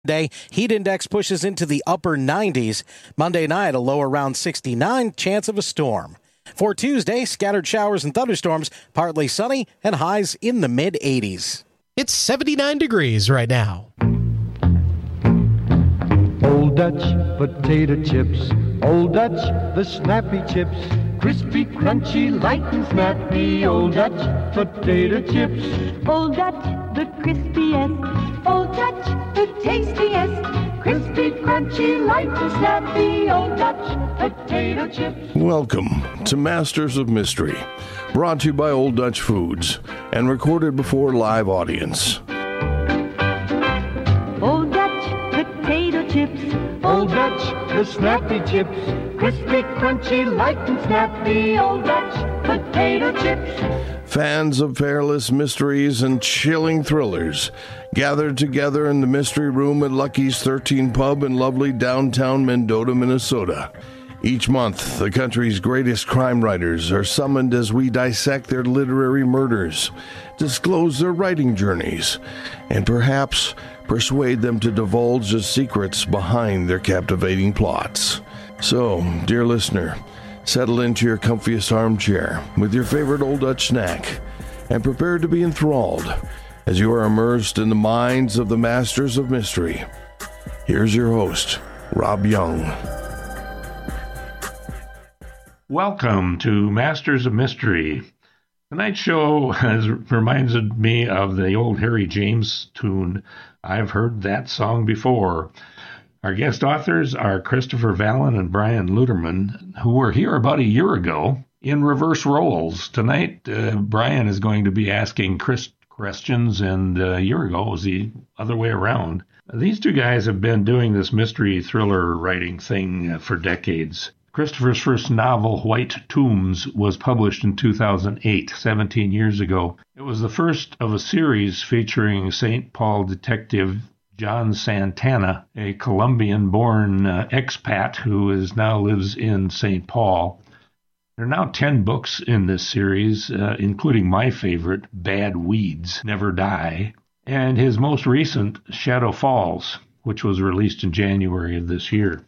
Day, heat index pushes into the upper 90s. Monday night, a low around 69, chance of a storm. For Tuesday, scattered showers and thunderstorms, partly sunny, and highs in the mid-80s. It's 79 degrees right now. Old Dutch potato chips, Old Dutch the snappy chips, crispy, crunchy, light and snappy. Old Dutch potato chips, Old Dutch the crispiest, Old Dutch the tastiest, crispy, crunchy, light and snappy. Old Dutch potato chips. Welcome to Masters of Mystery, brought to you by Old Dutch Foods and recorded before live audience. Old Dutch potato chips, Old Dutch the snappy chips, crispy, crunchy, light and snappy. Old Dutch potato chips. Fans of perilous mysteries and chilling thrillers gathered together in the mystery room at Lucky's 13 Pub in lovely downtown Mendota, Minnesota. Each month, the country's greatest crime writers are summoned as we dissect their literary murders, disclose their writing journeys, and perhaps persuade them to divulge the secrets behind their captivating plots. So, dear listener, settle into your comfiest armchair with your favorite Old Dutch snack and prepare to be enthralled as you are immersed in the minds of the Masters of Mystery. Here's your host, Rob Young. Welcome to Masters of Mystery. Tonight's show reminds me of the old Harry James tune, I've Heard That Song Before. Our guest authors are Christopher Vallon and Brian Luterman, who were here about a year ago in reverse roles. Tonight, Brian is going to be asking Chris questions, and a year ago it was the other way around. These two guys have been doing this mystery thriller writing thing for decades. Christopher's first novel, White Tombs, was published in 2008, 17 years ago. It was the first of a series featuring St. Paul detective John Santana, a Colombian-born expat who now lives in St. Paul. There are now 10 books in this series, including my favorite, Bad Weeds Never Die, and his most recent, Shadow Falls, which was released in January of this year.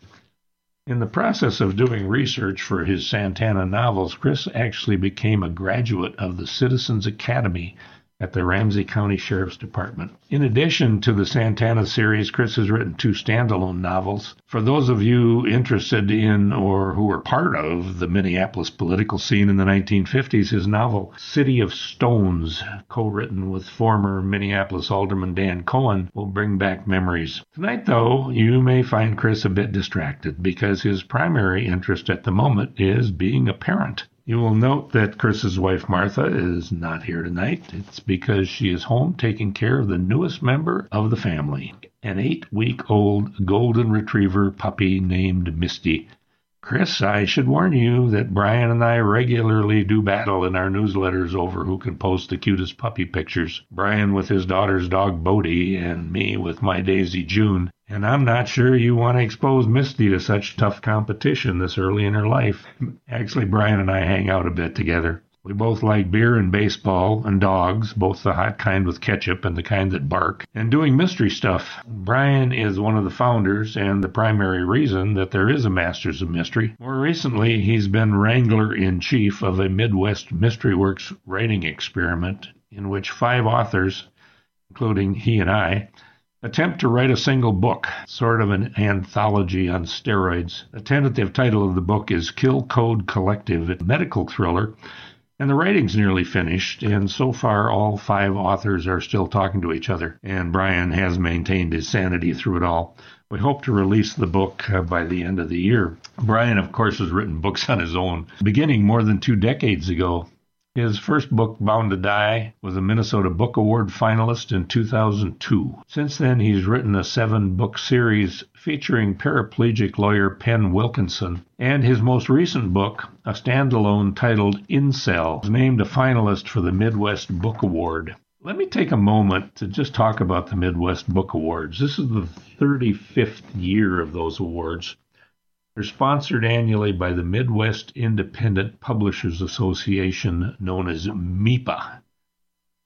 In the process of doing research for his Santana novels, Chris actually became a graduate of the Citizens Academy at the Ramsey County Sheriff's Department. In addition to the Santana series, Chris has written 2 standalone novels. For those of you interested in or who were part of the Minneapolis political scene in the 1950s, his novel City of Stones, co-written with former Minneapolis Alderman Dan Cohen, will bring back memories. Tonight, though, you may find Chris a bit distracted because his primary interest at the moment is being a parent. You will note that Chris's wife, Martha, is not here tonight. It's because she is home taking care of the newest member of the family, an 8-week-old golden retriever puppy named Misty. Chris, I should warn you that Brian and I regularly do battle in our newsletters over who can post the cutest puppy pictures. Brian with his daughter's dog Bodie, and me with my Daisy June. And I'm not sure you want to expose Misty to such tough competition this early in her life. Actually, Brian and I hang out a bit together. We both like beer and baseball and dogs, both the hot kind with ketchup and the kind that bark, and doing mystery stuff. Brian is one of the founders and the primary reason that there is a Masters of Mystery. More recently, he's been Wrangler-in-Chief of a Midwest Mystery Works writing experiment in which 5 authors, including he and I, attempt to write a single book, sort of an anthology on steroids. The tentative title of the book is Kill Code Collective, a medical thriller, and the writing's nearly finished, and so far all 5 authors are still talking to each other, and Brian has maintained his sanity through it all. We hope to release the book by the end of the year. Brian, of course, has written books on his own, beginning more than 2 decades ago. His first book, Bound to Die, was a Minnesota Book Award finalist in 2002. Since then, he's written a 7-book series featuring paraplegic lawyer Penn Wilkinson, and his most recent book, a standalone titled Incel, was named a finalist for the Midwest Book Award. Let me take a moment to just talk about the Midwest Book Awards. This is the 35th year of those awards. They're sponsored annually by the Midwest Independent Publishers Association, known as MIPA.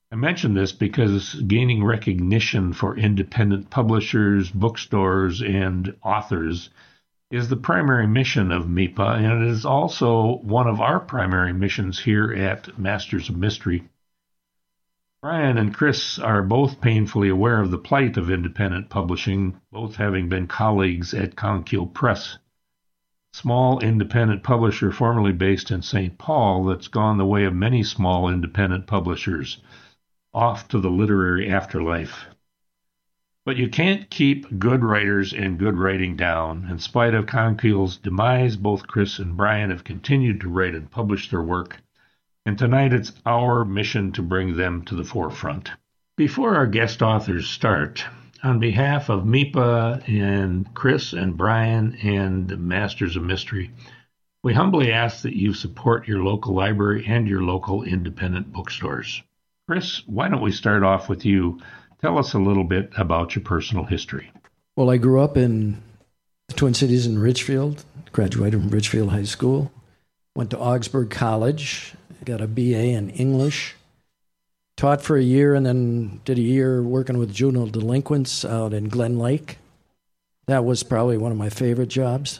I mention this because gaining recognition for independent publishers, bookstores, and authors is the primary mission of MIPA, and it is also one of our primary missions here at Masters of Mystery. Brian and Chris are both painfully aware of the plight of independent publishing, both having been colleagues at Conkeal Press, small independent publisher formerly based in St. Paul that's gone the way of many small independent publishers, off to the literary afterlife. But you can't keep good writers and good writing down. In spite of Conkeal's demise, both Chris and Brian have continued to write and publish their work, and tonight it's our mission to bring them to the forefront. Before our guest authors start, on behalf of MIPA and Chris and Brian and the Masters of Mystery, we humbly ask that you support your local library and your local independent bookstores. Chris, why don't we start off with you? Tell us a little bit about your personal history. Well, I grew up in the Twin Cities in Richfield, graduated from Richfield High School, went to Augsburg College, got a BA in English, taught for a year, and then did a year working with juvenile delinquents out in Glen Lake. That was probably one of my favorite jobs.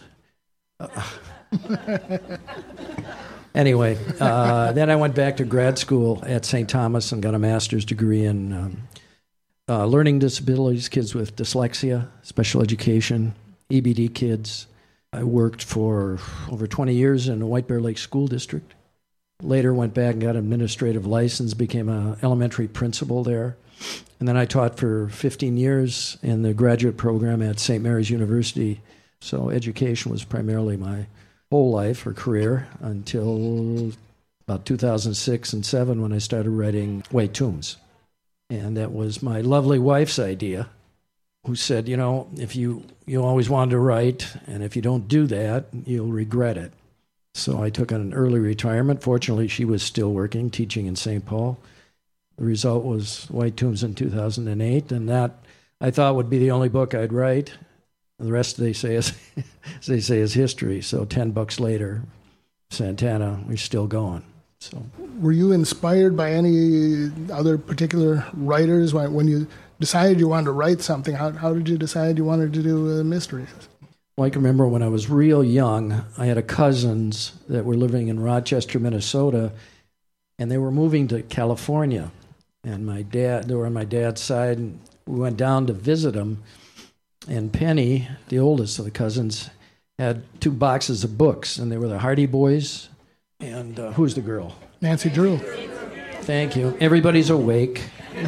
Anyway, then I went back to grad school at St. Thomas and got a master's degree in learning disabilities, kids with dyslexia, special education, EBD kids. I worked for over 20 years in the White Bear Lake School District. Later went back and got an administrative license, became an elementary principal there. And then I taught for 15 years in the graduate program at St. Mary's University. So education was primarily my whole life or career until about 2006 and 2007 when I started writing White Tombs. And that was my lovely wife's idea, who said, if you always wanted to write, and if you don't do that, you'll regret it. So I took an early retirement. Fortunately, she was still working, teaching in St. Paul. The result was White Tombs in 2008, and that I thought would be the only book I'd write. The rest, they say, is history. So 10 books later, Santana, we're still going. So, were you inspired by any other particular writers when you decided you wanted to write something? How did you decide you wanted to do mysteries? Well, I can remember when I was real young, I had cousins that were living in Rochester, Minnesota, and they were moving to California. And they were on my dad's side, and we went down to visit them. And Penny, the oldest of the cousins, had 2 boxes of books, and they were the Hardy Boys. And who's the girl? Nancy Drew. Thank you. Everybody's awake.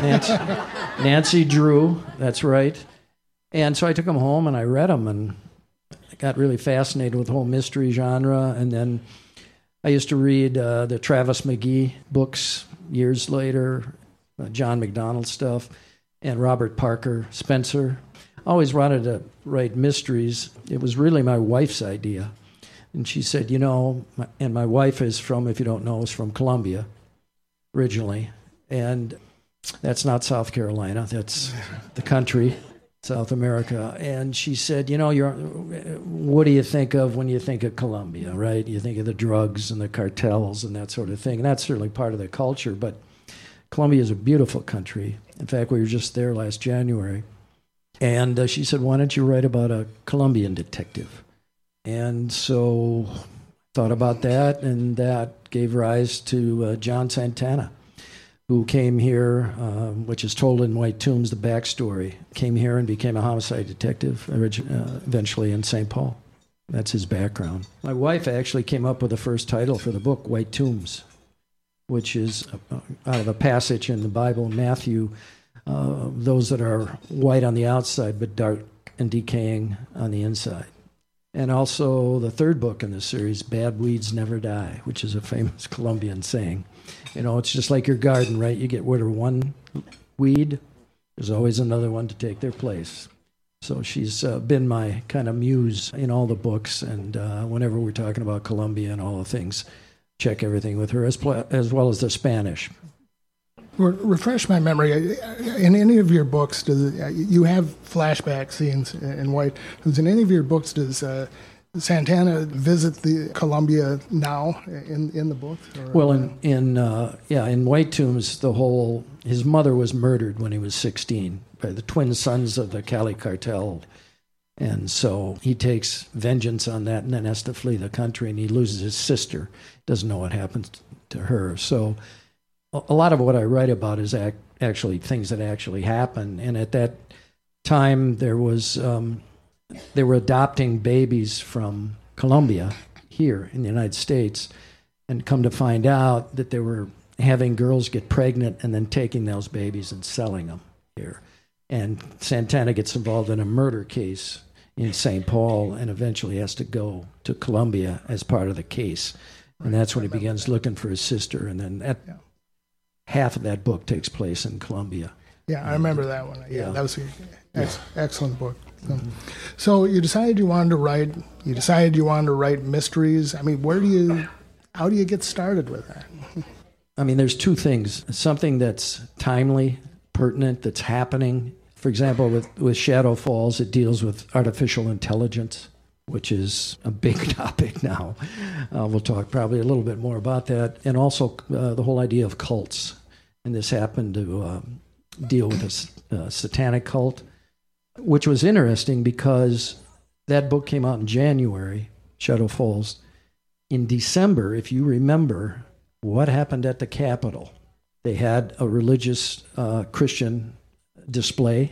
Nancy Drew, that's right. And so I took them home and I read them, and I got really fascinated with the whole mystery genre. And then I used to read the Travis McGee books years later, John McDonald stuff, and Robert Parker Spencer. I always wanted to write mysteries. It was really my wife's idea. And she said, and my wife is from, if you don't know, is from Columbia originally. And that's not South Carolina. That's the country, South America. And she said, what do you think of when you think of Columbia, right? You think of the drugs and the cartels and that sort of thing. And that's certainly part of the culture. But Columbia is a beautiful country. In fact, we were just there last January. And she said, why don't you write about a Colombian detective? And so I thought about that, and that gave rise to John Santana, who came here, which is told in White Tombs, the backstory, came here and became a homicide detective, eventually in St. Paul. That's his background. My wife actually came up with the first title for the book, White Tombs, which is out of a passage in the Bible, Matthew, those that are white on the outside but dark and decaying on the inside. And also the third book in the series, Bad Weeds Never Die, which is a famous Colombian saying. It's just like your garden, right? You get rid of one weed, there's always another one to take their place. So she's been my kind of muse in all the books, and whenever we're talking about Colombia and all the things, check everything with her, as well as the Spanish. Refresh my memory. In any of your books, you have flashback scenes in White. In any of your books, does Santana visit the Columbia now in the book? Or? Well, in White Tombs, his mother was murdered when he was 16 by the twin sons of the Cali cartel. And so he takes vengeance on that and then has to flee the country, and he loses his sister. Doesn't know what happens to her. So a lot of what I write about is actually things that actually happen. And at that time, they were adopting babies from Colombia here in the United States, and come to find out that they were having girls get pregnant and then taking those babies and selling them here. And Santana gets involved in a murder case in St. Paul and eventually has to go to Colombia as part of the case. And that's when he begins looking for his sister. And then half of that book takes place in Colombia. Yeah, I remember that one. Yeah. That was an excellent book. Mm-hmm. So you decided you wanted to write mysteries. I mean, how do you get started with that? I mean, there's two things. Something that's timely, pertinent, that's happening. For example, with Shadow Falls, it deals with artificial intelligence, which is a big topic now. We'll talk probably a little bit more about that. And also the whole idea of cults. And this happened to deal with a satanic cult, which was interesting because that book came out in January, Shadow Falls. In December, if you remember, what happened at the Capitol? They had a religious Christian display,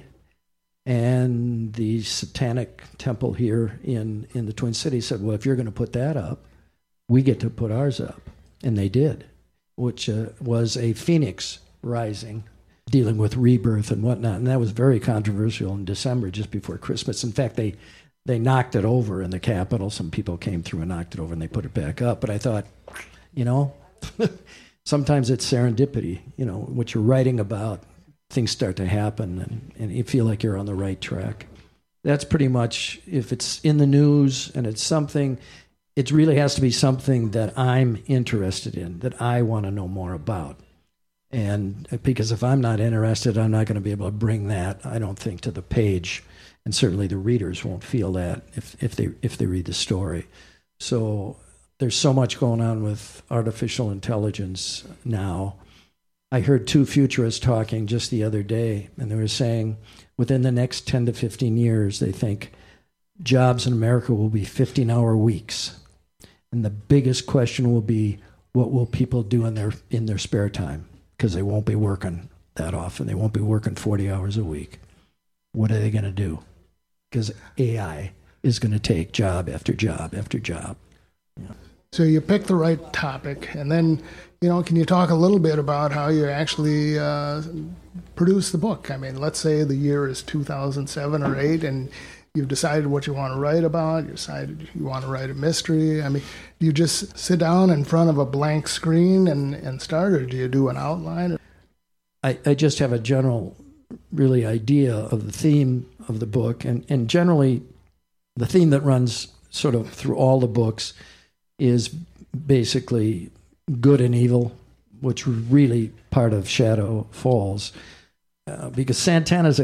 and the Satanic Temple here in the Twin Cities said, well, if you're going to put that up, we get to put ours up. And they did, which was a phoenix rising, dealing with rebirth and whatnot. And that was very controversial in December, just before Christmas. In fact, they knocked it over in the Capitol. Some people came through and knocked it over, and they put it back up. But I thought, sometimes it's serendipity. What you're writing about, things start to happen, and you feel like you're on the right track. That's pretty much, if it's in the news and it's something, it really has to be something that I'm interested in, that I want to know more about. And because if I'm not interested, I'm not going to be able to bring that, I don't think, to the page. And certainly the readers won't feel that if they read the story. So there's so much going on with artificial intelligence now. I heard two futurists talking just the other day, and they were saying within the next 10 to 15 years, they think jobs in America will be 15-hour weeks. And the biggest question will be, what will people do in their spare time? Because they won't be working that often. They won't be working 40 hours a week. What are they going to do? Because AI is going to take job after job after job. So you picked the right topic, and then, can you talk a little bit about how you actually produce the book? I mean, let's say the year is 2007 or 8, and you've decided what you want to write about. You decided you want to write a mystery. I mean, do you just sit down in front of a blank screen and start, or do you do an outline? I just have a general, really, idea of the theme of the book, and generally the theme that runs sort of through all the books is basically good and evil, which was really part of Shadow Falls. Because Santana's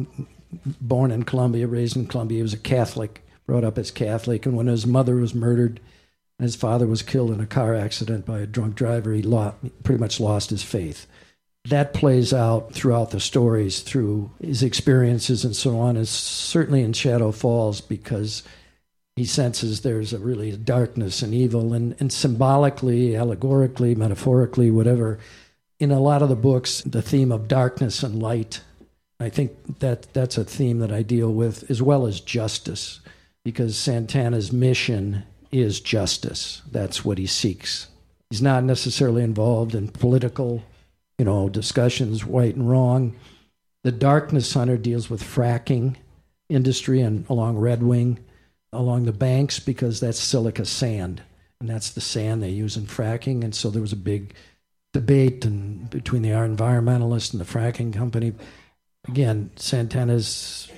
born in Colombia, raised in Colombia. He was a Catholic, brought up as Catholic. And when his mother was murdered and his father was killed in a car accident by a drunk driver, he pretty much lost his faith. That plays out throughout the stories, through his experiences and so on. It's certainly in Shadow Falls because he senses there's a really darkness and evil, and symbolically, allegorically, metaphorically, whatever. In a lot of the books, the theme of darkness and light, I think that's a theme that I deal with, as well as justice, because Santana's mission is justice. That's what he seeks. He's not necessarily involved in political, discussions, right and wrong. The Darkness Hunter deals with fracking industry and along Red Wing, along the banks, because that's silica sand, and that's the sand they use in fracking. And so there was a big debate between the environmentalists and the fracking company. Again, Santana's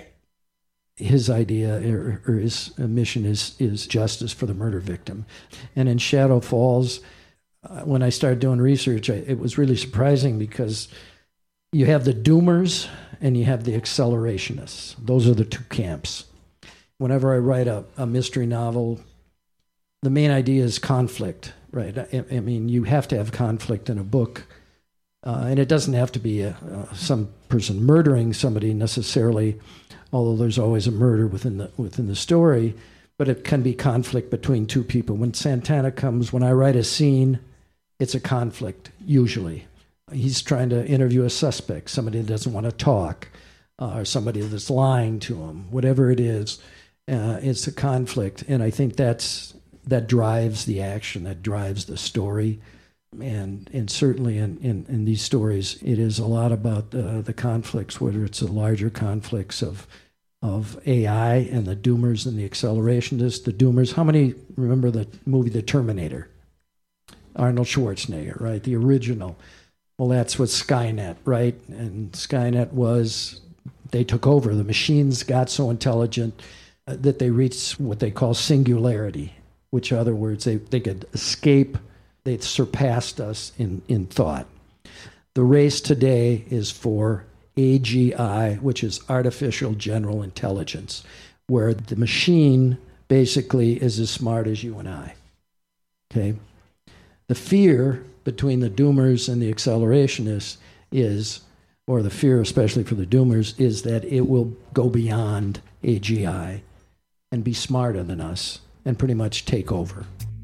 his idea or his mission is justice for the murder victim. And in Shadow Falls, when I started doing research, it was really surprising because you have the doomers and you have the accelerationists. Those are the two camps. whenever I write a mystery novel, the main idea is conflict, right? I mean, you have to have conflict in a book. And it doesn't have to be some person murdering somebody necessarily, although there's always a murder within the story. But it can be conflict between two people. When Santana comes, when I write a scene, it's a conflict, usually. He's trying to interview a suspect, somebody that doesn't want to talk, or somebody that's lying to him. Whatever it is, it's a conflict. And I think that drives the action, that drives the story. And certainly in these stories, it is a lot about the conflicts, whether it's the larger conflicts of AI and the Doomers and the accelerationists. The Doomers, how many remember the movie The Terminator? Arnold Schwarzenegger, right? The original. Well, that's what Skynet, right? And Skynet was, they took over. The machines got so intelligent that they reached what they call singularity, which, in other words, they could escape. They surpassed us in thought. The race today is for AGI, which is artificial general intelligence, where the machine basically is as smart as you and I. Okay? The fear between the Doomers and the accelerationists is, or the fear especially for the Doomers, is that it will go beyond AGI and be smarter than us and pretty much take over.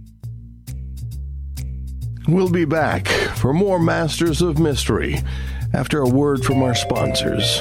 We'll be back for more Masters of Mystery after a word from our sponsors.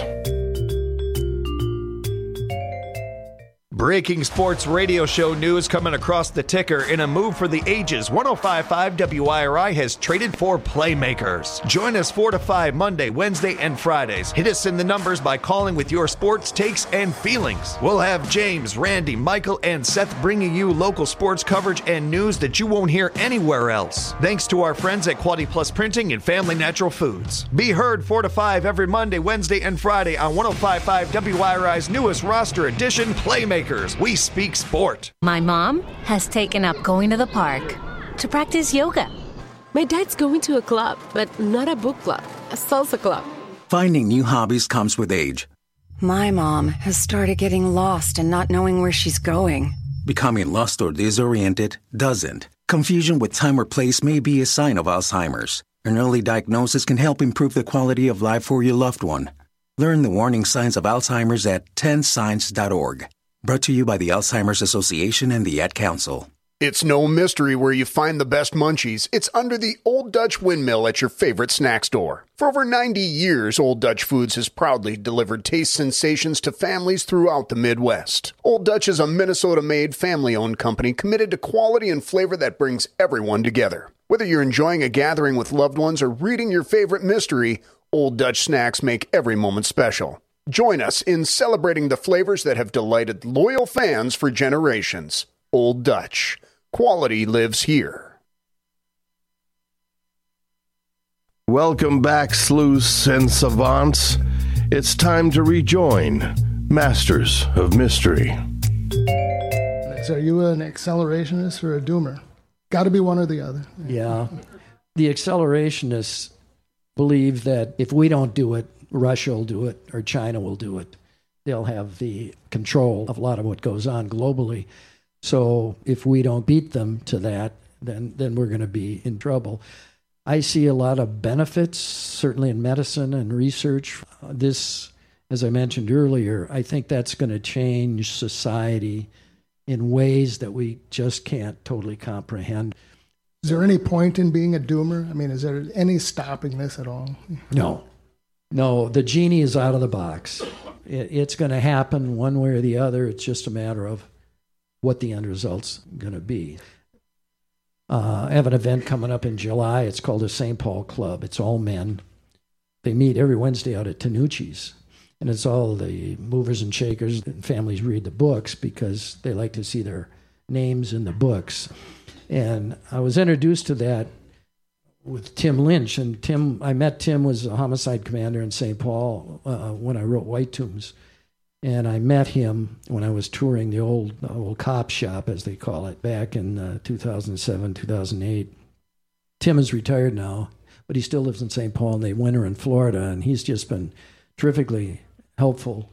Breaking sports radio show news coming across the ticker. In a move for the ages, 105.5 WIRI has traded for playmakers. Join us 4 to 5 Monday, Wednesday, and Fridays. Hit us in the numbers by calling with your sports takes and feelings. We'll have James, Randy, Michael, and Seth bringing you local sports coverage and news that you won't hear anywhere else. Thanks to our friends at Quality Plus Printing and Family Natural Foods. Be heard 4 to 5 every Monday, Wednesday, and Friday on 105.5 WIRI's newest roster edition, Playmakers. We speak sport. My mom has taken up going to the park to practice yoga. My dad's going to a club, but not a book club, a salsa club. Finding new hobbies comes with age. My mom has started getting lost and not knowing where she's going. Becoming lost or disoriented doesn't. Confusion with time or place may be a sign of Alzheimer's. An early diagnosis can help improve the quality of life for your loved one. Learn the warning signs of Alzheimer's at 10signs.org. Brought to you by the Alzheimer's Association and the Ad Council. It's no mystery where you find the best munchies. It's under the Old Dutch Windmill at your favorite snack store. For over 90 years, Old Dutch Foods has proudly delivered taste sensations to families throughout the Midwest. Old Dutch is a Minnesota-made, family-owned company committed to quality and flavor that brings everyone together. Whether you're enjoying a gathering with loved ones or reading your favorite mystery, Old Dutch snacks make every moment special. Join us in celebrating the flavors that have delighted loyal fans for generations. Old Dutch. Quality lives here. Welcome back, sleuths and savants. It's time to rejoin Masters of Mystery. So are you an accelerationist or a doomer? Got to be one or the other. Yeah. The accelerationists believe that if we don't do it, Russia will do it or China will do it. They'll have the control of a lot of what goes on globally. So if we don't beat them to that, then we're going to be in trouble. I see a lot of benefits, certainly in medicine and research. This, as I mentioned earlier, I think that's going to change society in ways that we just can't totally comprehend. Is there any point in being a doomer? I mean, is there any stopping this at all? No, the genie is out of the box. It's going to happen one way or the other. It's just a matter of what the end result's going to be. I have an event coming up in July. It's called the St. Paul Club. It's all men. They meet every Wednesday out at Tanucci's. And it's all the movers and shakers, and families read the books because they like to see their names in the books. And I was introduced to that with Tim Lynch. And I met Tim, was a homicide commander in St. Paul when I wrote White Tombs. And I met him when I was touring the old cop shop, as they call it, back in 2007, 2008. Tim is retired now, but he still lives in St. Paul, and they winter in Florida. And he's just been terrifically helpful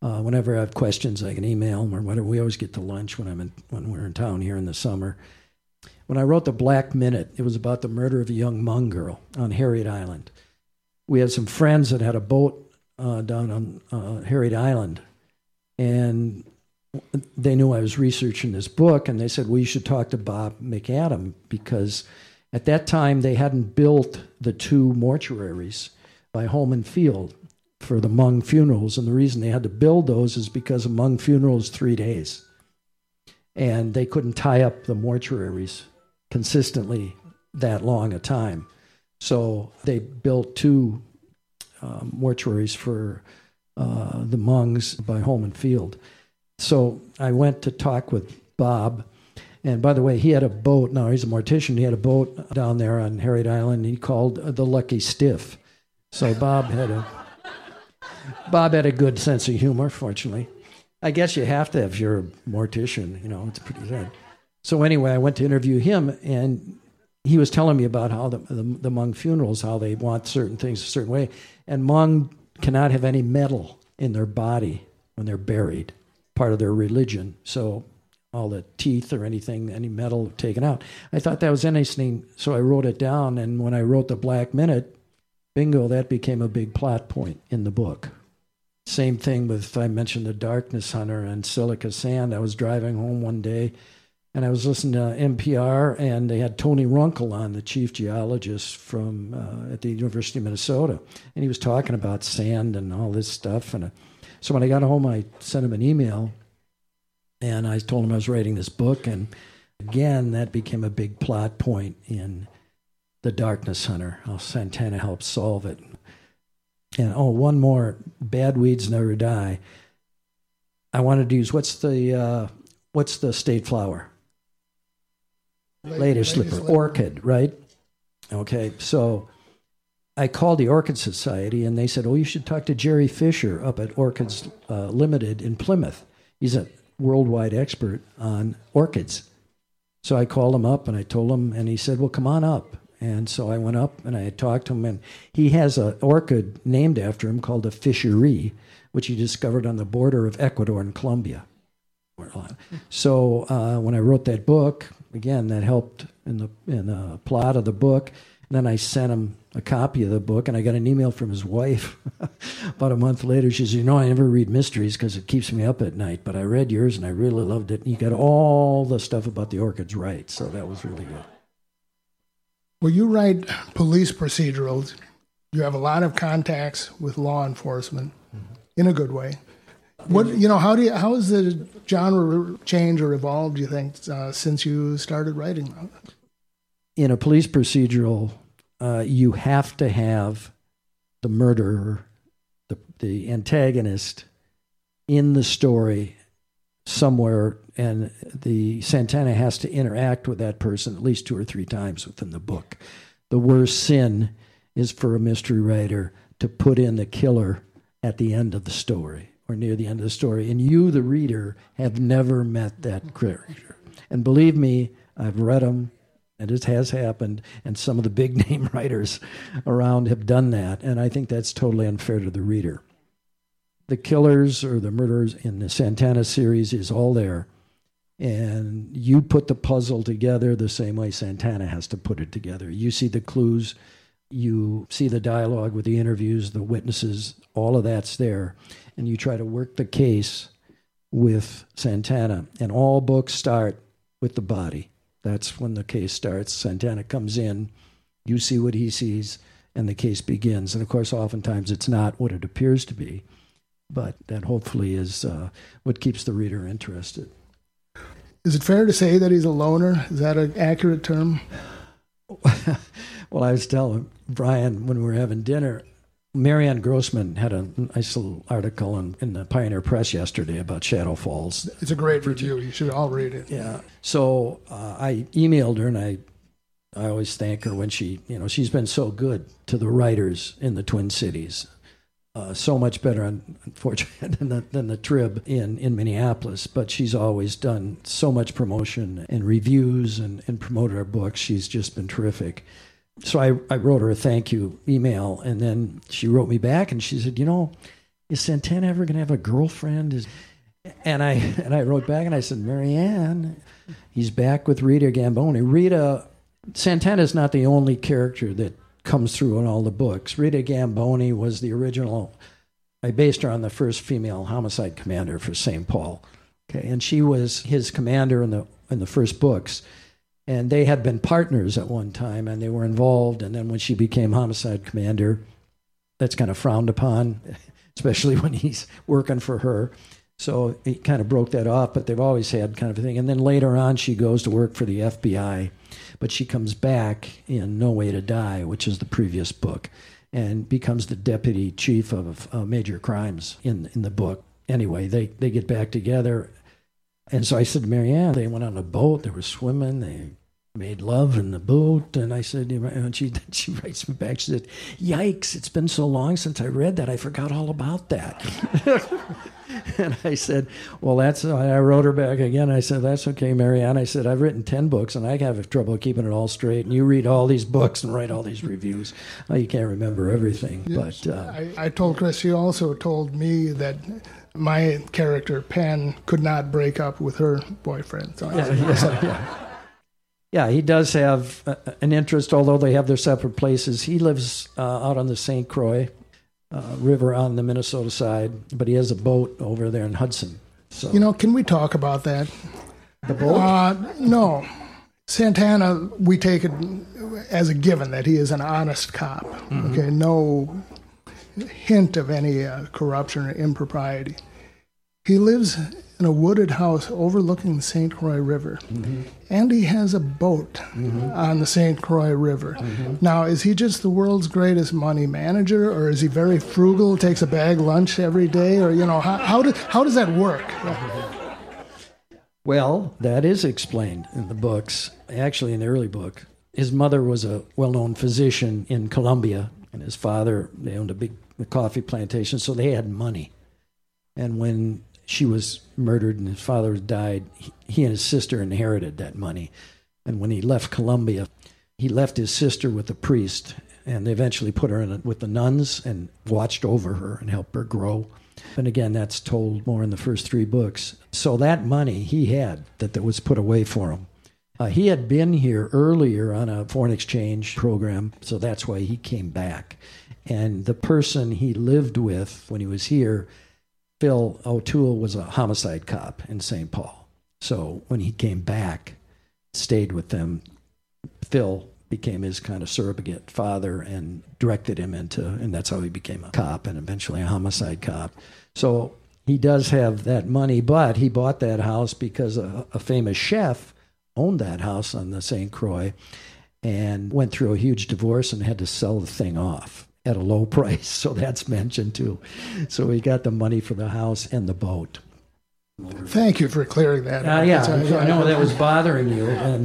Whenever I have questions, I can email them or whatever. We always get to lunch when we're in town here in the summer. When I wrote The Black Minute, it was about the murder of a young Hmong girl on Harriet Island. We had some friends that had a boat down on Harriet Island, and they knew I was researching this book, and they said, well, you should talk to Bob McAdam, because at that time they hadn't built the 2 mortuaries by Holman Field for the Hmong funerals, and the reason they had to build those is because a Hmong funeral is 3 days, and they couldn't tie up the mortuaries consistently that long a time. So they built 2 mortuaries for the Hmongs by Holman Field. So I went to talk with Bob, and by the way, he had a boat. Now, he's a mortician. He had a boat down there on Harriet Island. He called the Lucky Stiff. So Bob had a good sense of humor, fortunately. I guess you have to have if you're a mortician. It's pretty sad. So anyway, I went to interview him, and he was telling me about how the Hmong funerals, how they want certain things a certain way. And Hmong cannot have any metal in their body when they're buried, part of their religion. So all the teeth or anything, any metal taken out. I thought that was interesting, so I wrote it down. And when I wrote The Black Minute, bingo, that became a big plot point in the book. Same thing with, I mentioned The Darkness Hunter and Silica Sand. I was driving home one day, and I was listening to NPR, and they had Tony Runkle on, the chief geologist from at the University of Minnesota, and he was talking about sand and all this stuff. And so when I got home, I sent him an email, and I told him I was writing this book, and again, that became a big plot point in The Darkness Hunter, how Santana helped solve it. And one more, Bad Weeds Never Die. I wanted to use, what's the state flower? Lady slipper. Orchid, right? Okay, so I called the Orchid Society, and they said, you should talk to Jerry Fisher up at Orchids Limited in Plymouth. He's a worldwide expert on orchids. So I called him up, and I told him, and he said, well, come on up. And so I went up, and I talked to him, and he has an orchid named after him called a fisherie, which he discovered on the border of Ecuador and Colombia. So when I wrote that book, again, that helped in the plot of the book. And then I sent him a copy of the book, and I got an email from his wife about a month later. She says, I never read mysteries because it keeps me up at night, but I read yours, and I really loved it. And you got all the stuff about the orchids right, so that was really good. Well, you write police procedurals. You have a lot of contacts with law enforcement in a good way. How has the genre changed or evolved, do you think, since you started writing? In a police procedural, you have to have the murderer, the antagonist, in the story somewhere, and the Santana has to interact with that person at least 2 or 3 times within the book. The worst sin is for a mystery writer to put in the killer at the end of the story or near the end of the story, and you, the reader, have never met that character. And believe me, I've read them, and it has happened, and some of the big-name writers around have done that, and I think that's totally unfair to the reader. The killers or the murderers in the Santana series is all there, and you put the puzzle together the same way Santana has to put it together. You see the clues, you see the dialogue with the interviews, the witnesses, all of that's there, and you try to work the case with Santana. And all books start with the body. That's when the case starts. Santana comes in, you see what he sees, and the case begins. And of course, oftentimes it's not what it appears to be, but that hopefully is what keeps the reader interested. Is it fair to say that he's a loner? Is that an accurate term? Well, I was telling Brian when we were having dinner, Marianne Grossman had a nice little article in the Pioneer Press yesterday about Shadow Falls. It's a great review. You should all read it. Yeah. So I emailed her, and I always thank her when she's been so good to the writers in the Twin Cities. So much better, unfortunately, than the Trib in Minneapolis. But she's always done so much promotion and reviews and promoted our books. She's just been terrific. So I wrote her a thank you email, and then she wrote me back, and she said, is Santana ever going to have a girlfriend? And I wrote back and I said, Marianne, he's back with Rita Gamboni. Santana's not the only character that comes through in all the books. Rita Gamboni was the original. I based her on the first female homicide commander for St. Paul. Okay, and she was his commander in the first books. And they had been partners at one time, and they were involved. And then when she became homicide commander, that's kind of frowned upon, especially when he's working for her. So he kind of broke that off, but they've always had kind of a thing. And then later on, she goes to work for the FBI, but she comes back in No Way to Die, which is the previous book, and becomes the deputy chief of major crimes in the book. Anyway, they get back together. And so I said to Marianne, they went on a boat, they were swimming, they made love in the boat. And I said, and she writes me back, she said, yikes, it's been so long since I read that, I forgot all about that. And I said, well, I wrote her back again. I said, that's okay, Marianne. I said, I've written 10 books, and I have trouble keeping it all straight. And you read all these books and write all these reviews. Well, you can't remember everything. Yes. But I told Chris, she also told me that my character, Penn, could not break up with her boyfriend. So yeah, he does have an interest, although they have their separate places. He lives out on the St. Croix River on the Minnesota side, but he has a boat over there in Hudson. So, can we talk about that? The boat? No. Santana, we take it as a given that he is an honest cop. Mm-hmm. Okay, no hint of any corruption or impropriety. He lives in a wooded house overlooking the St. Croix River, mm-hmm. and he has a boat mm-hmm. on the St. Croix River. Mm-hmm. Now, is he just the world's greatest money manager, or is he very frugal, takes a bag lunch every day, or how does that work? Well, that is explained in the books. Actually, in the early book, his mother was a well-known physician in Colombia, and his father, they owned a big coffee plantation, so they had money. And when she was murdered and his father died, he and his sister inherited that money. And when he left Colombia, he left his sister with a priest, and they eventually put her with the nuns and watched over her and helped her grow. And again, that's told more in the first 3 books. So that money he had that was put away for him. He had been here earlier on a foreign exchange program, so that's why he came back. And the person he lived with when he was here, Phil O'Toole, was a homicide cop in St. Paul. So when he came back, stayed with them, Phil became his kind of surrogate father and directed him and that's how he became a cop and eventually a homicide cop. So he does have that money, but he bought that house because a famous chef owned that house on the St. Croix and went through a huge divorce and had to sell the thing off at a low price. So that's mentioned too. So he got the money for the house and the boat. Thank you for clearing that up. I know that was bothering you. And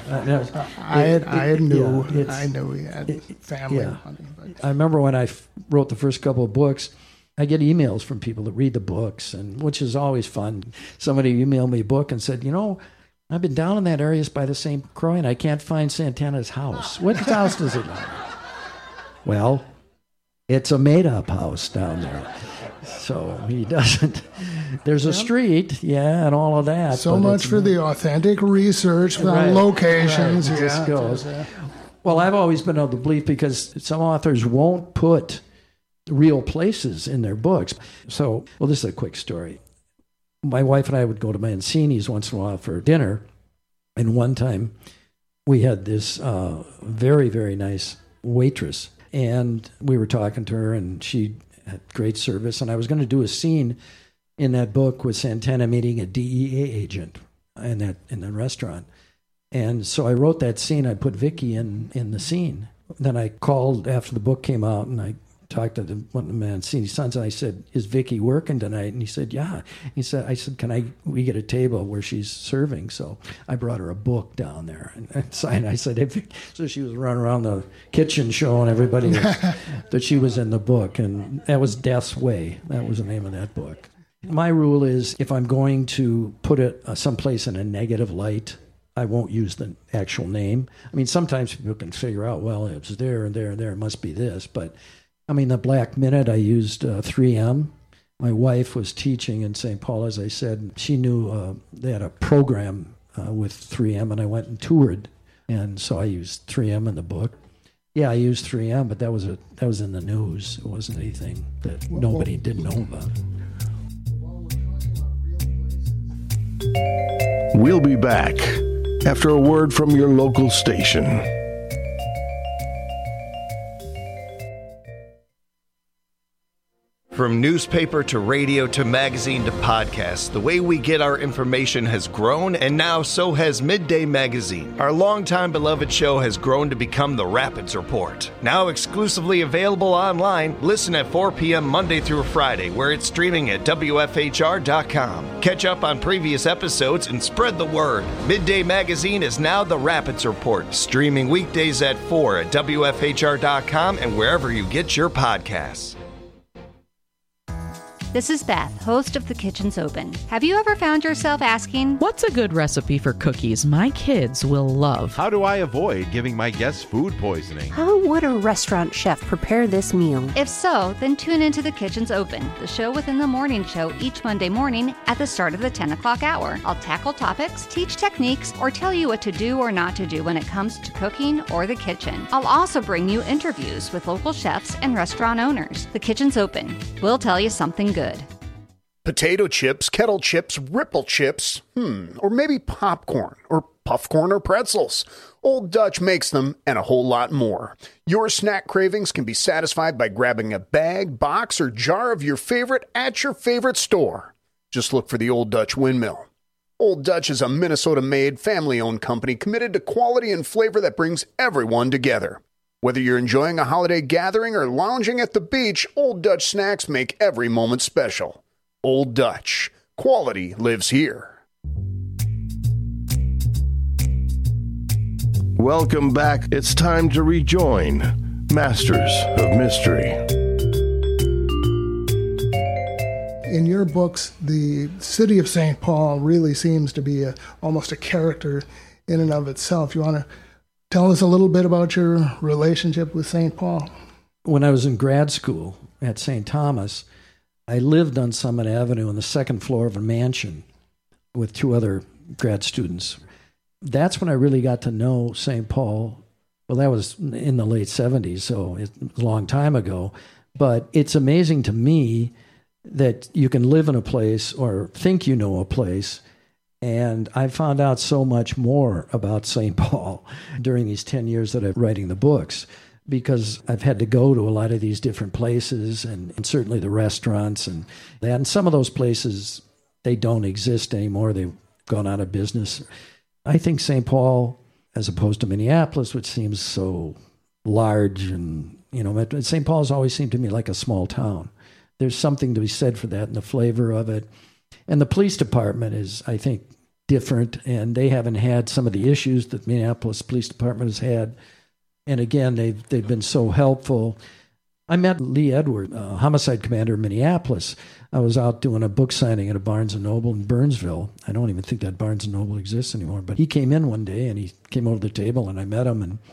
I knew he had family money. But. I remember when I wrote the first couple of books, I get emails from people that read the books, and which is always fun. Somebody emailed me a book and said, I've been down in that area by the St. Croix, and I can't find Santana's house. What house does it know? Well, it's a made-up house down there. So he doesn't. There's a street, and all of that. So much for the authentic research on locations. Right, it just goes. Well, I've always been of the belief because some authors won't put real places in their books. So, this is a quick story. My wife and I would go to Mancini's once in a while for dinner, and one time we had this very, very nice waitress, and we were talking to her, and she had great service, and I was going to do a scene in that book with Santana meeting a DEA agent in the restaurant. And so I wrote that scene. I put Vicky in the scene. Then I called after the book came out, and I talked to one of the Mancini's sons, and I said, "Is Vicky working tonight?" And he said, "Yeah." I said, "Can we get a table where she's serving?" So I brought her a book down there and signed. I said, "Hey, Vicky." So she was running around the kitchen showing everybody that she was in the book, and that was Death's Way. That was the name of that book. My rule is if I'm going to put it someplace in a negative light, I won't use the actual name. I mean, sometimes people can figure out, well, it's there and there and there, it must be this. But, I mean, the Black Minute, I used 3M. My wife was teaching in St. Paul, as I said. She knew they had a program with 3M, and I went and toured. And so I used 3M in the book. Yeah, I used 3M, but that was in the news. It wasn't anything that nobody didn't know about. We'll be back after a word from your local station. From newspaper to radio to magazine to podcast, the way we get our information has grown, and now so has Midday Magazine. Our longtime beloved show has grown to become the Rapids Report. Now exclusively available online, listen at 4 p.m. Monday through Friday, where it's streaming at WFHR.com. Catch up on previous episodes and spread the word. Midday Magazine is now the Rapids Report, streaming weekdays at 4 at WFHR.com and wherever you get your podcasts. This is Beth, host of The Kitchen's Open. Have you ever found yourself asking, what's a good recipe for cookies my kids will love? How do I avoid giving my guests food poisoning? How would a restaurant chef prepare this meal? If so, then tune into The Kitchen's Open, the show within the morning show each Monday morning at the start of the 10 o'clock hour. I'll tackle topics, teach techniques, or tell you what to do or not to do when it comes to cooking or the kitchen. I'll also bring you interviews with local chefs and restaurant owners. The Kitchen's Open. We'll tell you something good. Potato chips, kettle chips, ripple chips, or maybe popcorn, or puffcorn or pretzels. Old Dutch makes them and a whole lot more. Your snack cravings can be satisfied by grabbing a bag, box, or jar of your favorite at your favorite store. Just look for the Old Dutch Windmill. Old Dutch is a Minnesota-made, family-owned company committed to quality and flavor that brings everyone together. Whether you're enjoying a holiday gathering or lounging at the beach, Old Dutch snacks make every moment special. Old Dutch. Quality lives here. Welcome back. It's time to rejoin Masters of Mystery. In your books, the city of St. Paul really seems to be almost a character in and of itself. You want to tell us a little bit about your relationship with St. Paul? When I was in grad school at St. Thomas, I lived on Summit Avenue on the second floor of a mansion with two other grad students. That's when I really got to know St. Paul. Well, that was in the late 70s, so it's a long time ago. But it's amazing to me that you can live in a place or think you know a place. And I found out so much more about St. Paul during these 10 years that I'm writing the books, because I've had to go to a lot of these different places and certainly the restaurants and that. And some of those places, they don't exist anymore. They've gone out of business. I think St. Paul, as opposed to Minneapolis, which seems so large, and, St. Paul has always seemed to me like a small town. There's something to be said for that and the flavor of it. And the police department is, I think, different, and they haven't had some of the issues that Minneapolis Police Department has had. And again, they've been so helpful. I met Lee Edward, homicide commander in Minneapolis. I was out doing a book signing at a Barnes & Noble in Burnsville. I don't even think that Barnes & Noble exists anymore. But he came in one day, and he came over to the table, and I met him. And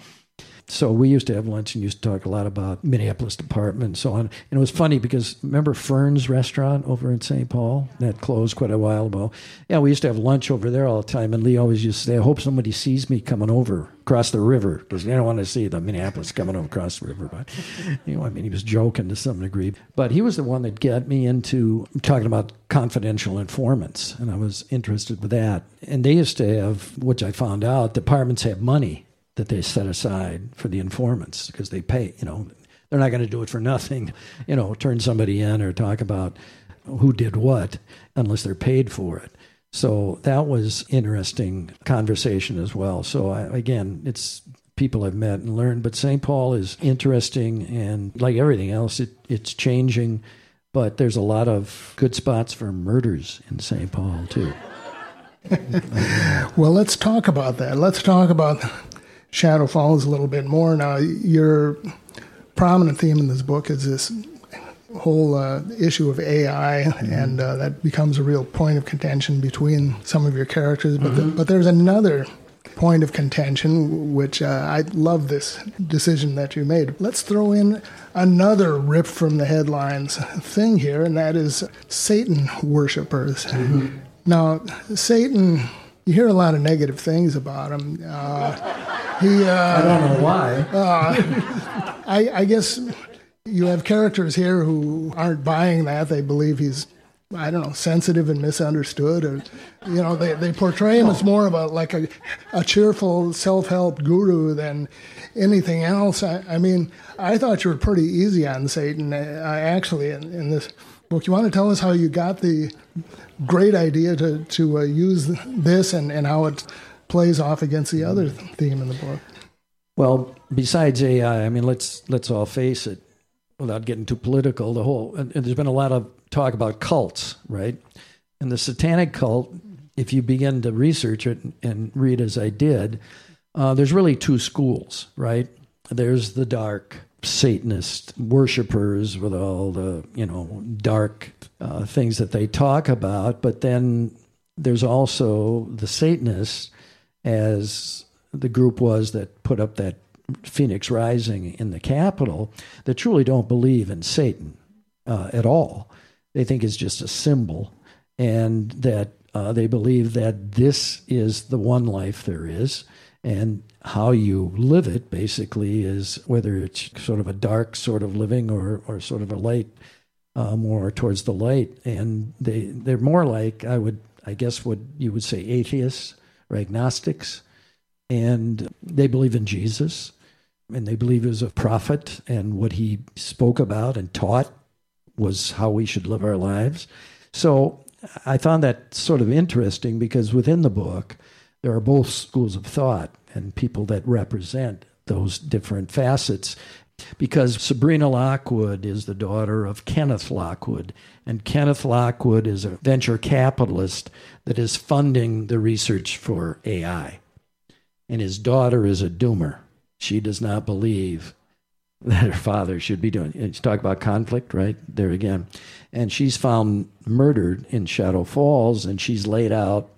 so we used to have lunch and used to talk a lot about Minneapolis Department and so on. And it was funny because remember Fern's restaurant over in St. Paul? That closed quite a while ago. Yeah, we used to have lunch over there all the time. And Lee always used to say, I hope somebody sees me coming over across the river, because they don't want to see the Minneapolis coming over across the river. But, he was joking to some degree. But he was the one that got me into talking about confidential informants. And I was interested with that. And they used to have, which I found out, departments have money that they set aside for the informants because they pay, they're not going to do it for nothing, turn somebody in or talk about who did what unless they're paid for it. So that was interesting conversation as well. So again, it's people I've met and learned, but St. Paul is interesting, and like everything else, it's changing, but there's a lot of good spots for murders in St. Paul too. Well, let's talk about that. Let's talk about Shadow Falls a little bit more. Now, your prominent theme in this book is this whole issue of AI, and that becomes a real point of contention between some of your characters. But but there's another point of contention, which I love this decision that you made. Let's throw in another rip from the headlines thing here, and that is Satan worshipers. Mm-hmm. Now, Satan, you hear a lot of negative things about him. I don't know why. I guess you have characters here who aren't buying that. They believe he's, I don't know, sensitive and misunderstood, or they portray him as more of a cheerful self-help guru than anything else. I mean, I thought you were pretty easy on Satan, actually, in this book. You want to tell us how you got the great idea to use this and how it plays off against the other theme in the book? Well, besides AI, I mean, let's all face it, without getting too political, and there's been a lot of talk about cults, right? And the satanic cult, if you begin to research it and read as I did, there's really two schools, right? There's the dark Satanist worshipers with all the, dark things that they talk about, but then there's also the Satanists, as the group was that put up that Phoenix Rising in the Capitol, that truly don't believe in Satan at all. They think it's just a symbol, and that they believe that this is the one life there is, and how you live it basically is whether it's sort of a dark sort of living or sort of a light, more towards the light. And they're more like, I guess what you would say, atheists or agnostics, and they believe in Jesus, and they believe he was a prophet, and what he spoke about and taught was how we should live our lives. So I found that sort of interesting, because within the book, there are both schools of thought and people that represent those different facets. Because Sabrina Lockwood is the daughter of Kenneth Lockwood, and Kenneth Lockwood is a venture capitalist that is funding the research for AI. And his daughter is a doomer. She does not believe that her father should be doing it. You talk about conflict, right? There again. And she's found murdered in Shadow Falls, and she's laid out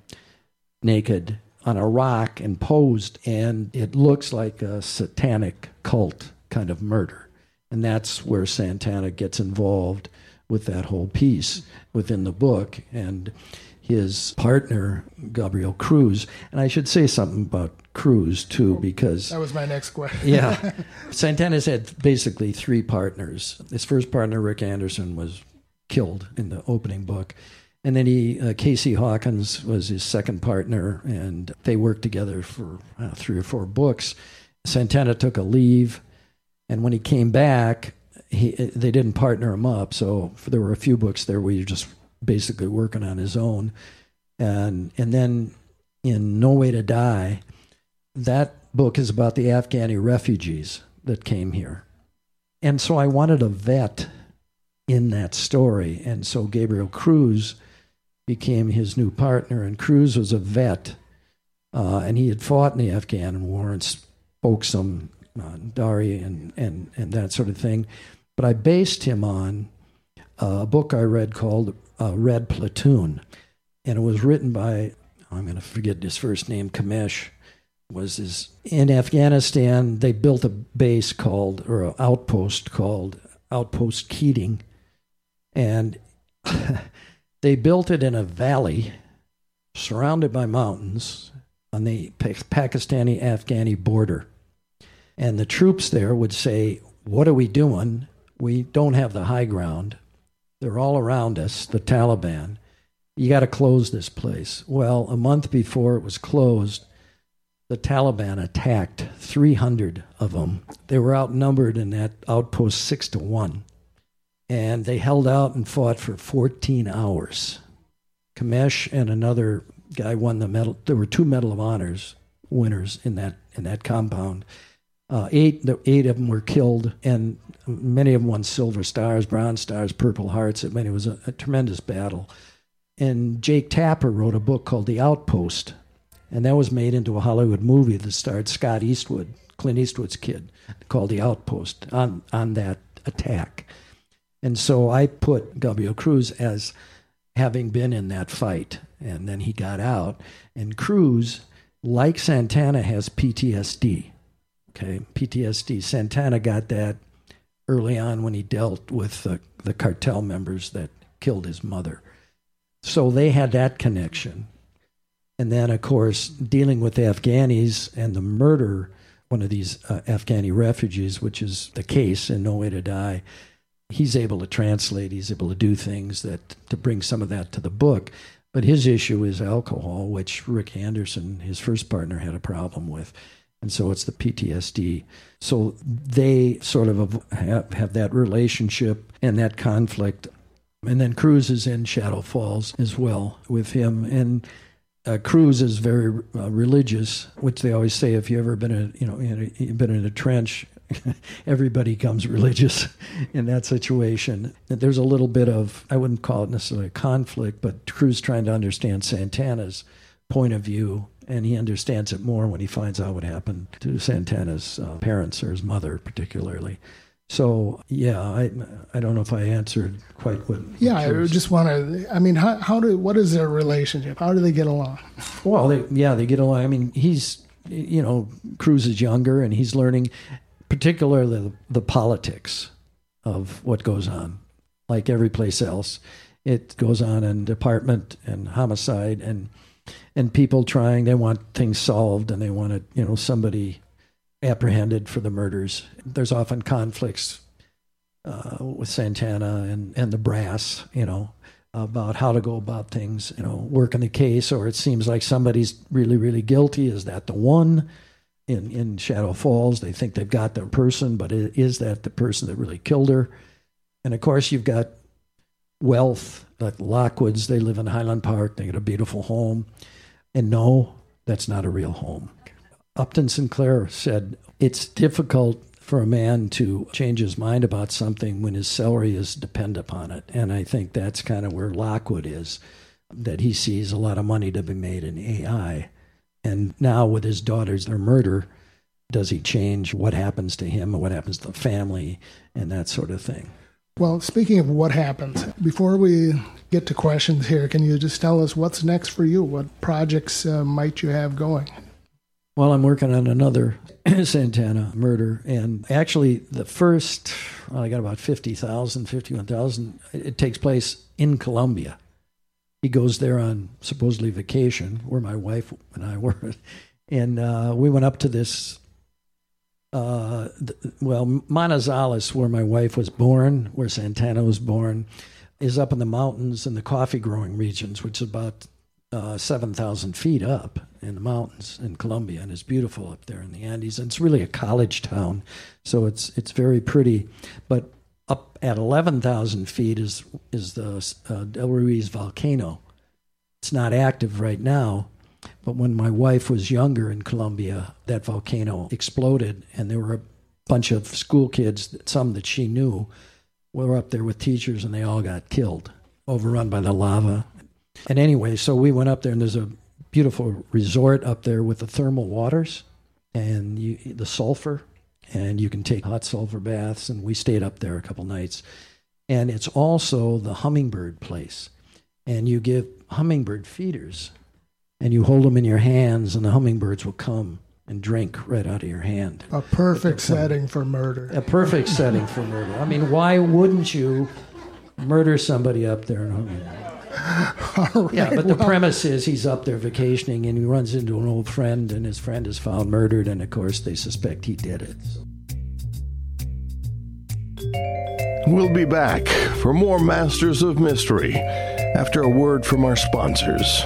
naked on a rock and posed, and it looks like a satanic cult kind of murder. And that's where Santana gets involved with that whole piece within the book. And his partner, Gabriel Cruz, and I should say something about Cruz too, because that was my next question. Yeah. Santana's had basically three partners. His first partner, Rick Anderson, was killed in the opening book. And then Casey Hawkins was his second partner, and they worked together for 3 or 4 books. Santana took a leave, and when he came back, they didn't partner him up. So there were a few books there where you're just basically working on his own. And then in No Way to Die, that book is about the Afghani refugees that came here. And so I wanted a vet in that story. And so Gabriel Cruz became his new partner, and Cruz was a vet, and he had fought in the Afghan war and spoke some Dari and that sort of thing. But I based him on a book I read called Red Platoon, and it was written by, I'm going to forget his first name, Kamesh. In Afghanistan, they built a base or an outpost called Outpost Keating, and they built it in a valley surrounded by mountains on the Pakistani-Afghani border. And the troops there would say, what are we doing? We don't have the high ground. They're all around us, the Taliban. You got to close this place. Well, a month before it was closed, the Taliban attacked 300 of them. They were outnumbered in that outpost 6-1. And they held out and fought for 14 hours. Kamesh and another guy won the medal. There were 2 Medal of Honors winners in that compound. 8 of them were killed, and many of them won Silver Stars, Bronze Stars, Purple Hearts. It was a tremendous battle. And Jake Tapper wrote a book called The Outpost, and that was made into a Hollywood movie that starred Scott Eastwood, Clint Eastwood's kid, called The Outpost, on that attack. And so I put Gabriel Cruz as having been in that fight, and then he got out. And Cruz like Santana, has PTSD. Okay, PTSD. Santana got that early on when he dealt with the cartel members that killed his mother. So they had that connection. And then, of course, dealing with the Afghanis and the murder, one of these Afghani refugees, which is the case in No Way to Die, he's able to translate, he's able to do things to bring some of that to the book. But his issue is alcohol, which Rick Anderson, his first partner, had a problem with. And so it's the PTSD. So they sort of have that relationship and that conflict. And then Cruz is in Shadow Falls as well with him. And Cruz is very religious, which they always say if you've ever been been in a trench, everybody becomes religious in that situation. There's a little bit of, I wouldn't call it necessarily a conflict, but Cruz trying to understand Santana's point of view, and he understands it more when he finds out what happened to Santana's parents, or his mother particularly. So, yeah, I don't know if I answered quite what... Yeah, I just want to... I mean, what is their relationship? How do they get along? Well, they get along. I mean, he's, Cruz is younger, and he's learning particularly the politics of what goes on. Like every place else, it goes on in department and homicide, and people they want things solved, and they want somebody apprehended for the murders. There's often conflicts with Santana and the brass, about how to go about things, working the case, or it seems like somebody's really, really guilty. Is that the one? In Shadow Falls, they think they've got the person, but is that the person that really killed her? And of course, you've got wealth, like Lockwoods. They live in Highland Park. They got a beautiful home. And no, that's not a real home. Upton Sinclair said, it's difficult for a man to change his mind about something when his salary is dependent upon it. And I think that's kind of where Lockwood is, that he sees a lot of money to be made in AI. And now with his daughters, their murder, does he change what happens to him or what happens to the family and that sort of thing? Well, speaking of what happens, before we get to questions here, can you just tell us what's next for you? What projects might you have going? Well, I'm working on another Santana murder. And actually, the first, I got about 51,000. It takes place in Colombia. He goes there on supposedly vacation, where my wife and I were. And we went up to this, Manizales, where my wife was born, where Santana was born, is up in the mountains in the coffee growing regions, which is about 7,000 feet up in the mountains in Colombia, and it's beautiful up there in the Andes. And it's really a college town, so it's very pretty. But up at 11,000 feet is the Del Ruiz volcano. It's not active right now, but when my wife was younger in Colombia, that volcano exploded, and there were a bunch of school kids, some that she knew, were up there with teachers, and they all got killed, overrun by the lava. And anyway, so we went up there, and there's a beautiful resort up there with the thermal waters and the sulfur, and you can take hot sulfur baths, and we stayed up there a couple nights. And it's also the hummingbird place, and you give hummingbird feeders, and you hold them in your hands, and the hummingbirds will come and drink right out of your hand. A perfect setting for murder. A perfect setting for murder. I mean, why wouldn't you murder somebody up there in Hummingbird? Right, yeah, but the premise is he's up there vacationing, and he runs into an old friend, and his friend is found murdered, and of course they suspect he did it. We'll be back for more Masters of Mystery after a word from our sponsors.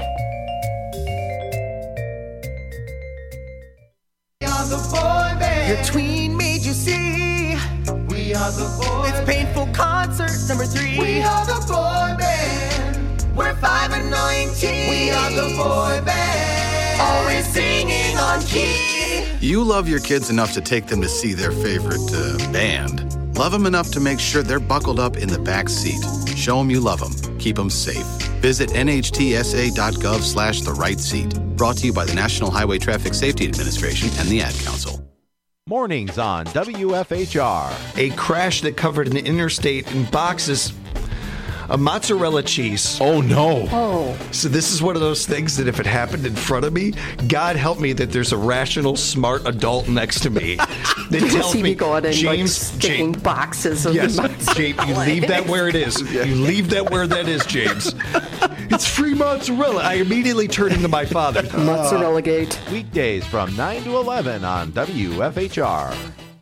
We are the boy band. Your tween made you see. We are the boy band. It's Painful Concert number 3. We are the boy band. We're 5 and 19. We are the boy band. Always singing on key. You love your kids enough to take them to see their favorite band. Love them enough to make sure they're buckled up in the back seat. Show them you love them. Keep them safe. Visit nhtsa.gov/the right seat. Brought to you by the National Highway Traffic Safety Administration and the Ad Council. Mornings on WFHR. A crash that covered an interstate in boxes. a mozzarella cheese. Oh, no. Oh. So this is one of those things that if it happened in front of me, God help me that there's a rational, smart adult next to me that tells See me, me going and James, sticking boxes of yes, mozzarella. James, you leave that where it is. You leave that where that is, James. It's free mozzarella. I immediately turn into my father. Mozzarella Gate. Weekdays from 9 to 11 on WFHR.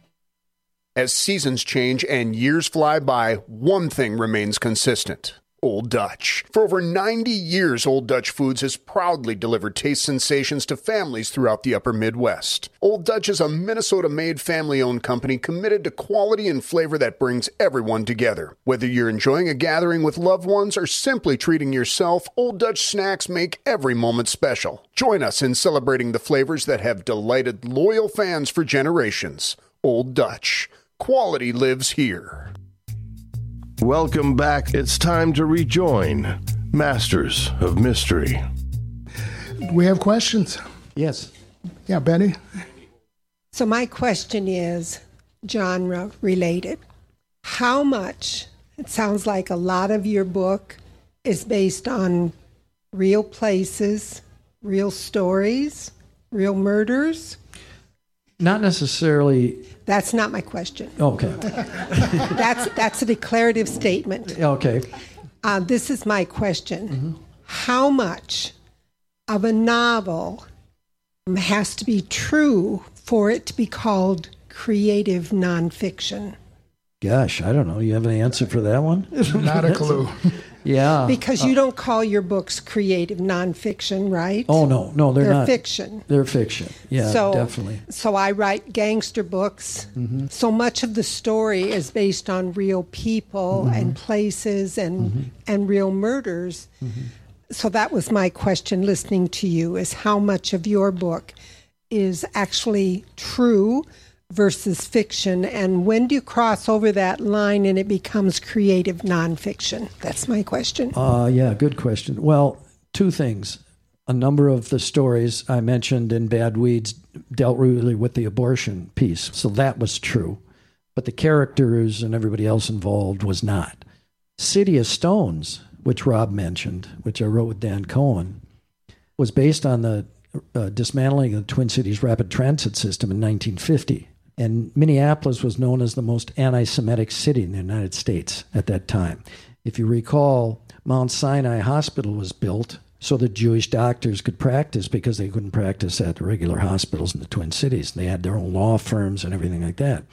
As seasons change and years fly by, one thing remains consistent. Old Dutch. For over 90 years, Old Dutch Foods has proudly delivered taste sensations to families throughout the upper Midwest. Old Dutch is a Minnesota-made family-owned company committed to quality and flavor that brings everyone together. Whether you're enjoying a gathering with loved ones or simply treating yourself, Old Dutch snacks make every moment special. Join us in celebrating the flavors that have delighted loyal fans for generations. Old Dutch. Quality lives here. Welcome back. It's time to rejoin Masters of Mystery. We have questions. Yes. Yeah, Benny? So my question is genre related. How much, it sounds like a lot of your book is based on real places, real stories, real murders? Not necessarily. That's not my question. Okay. That's a declarative statement. Okay. This is my question. Mm-hmm. How much of a novel has to be true for it to be called creative nonfiction? Gosh, I don't know. You have an answer for that one? Not a clue. Yeah. Because you don't call your books creative nonfiction, right? Oh, no, they're not. Fiction. They're fiction. Yeah, definitely. So I write gangster books. Mm-hmm. So much of the story is based on real people Mm-hmm. and places and real murders. Mm-hmm. So that was my question listening to you, is how much of your book is actually true versus fiction, and when do you cross over that line and it becomes creative nonfiction? That's my question. Yeah, good question. Well, two things. A number of the stories I mentioned in Bad Weeds dealt really with the abortion piece, so that was true. But the characters and everybody else involved was not. City of Stones, which Rob mentioned, which I wrote with Dan Cohen, was based on the dismantling of the Twin Cities rapid transit system in 1950. And Minneapolis was known as the most anti-Semitic city in the United States at that time. If you recall, Mount Sinai Hospital was built so that Jewish doctors could practice because they couldn't practice at the regular hospitals in the Twin Cities. They had their own law firms and everything like that.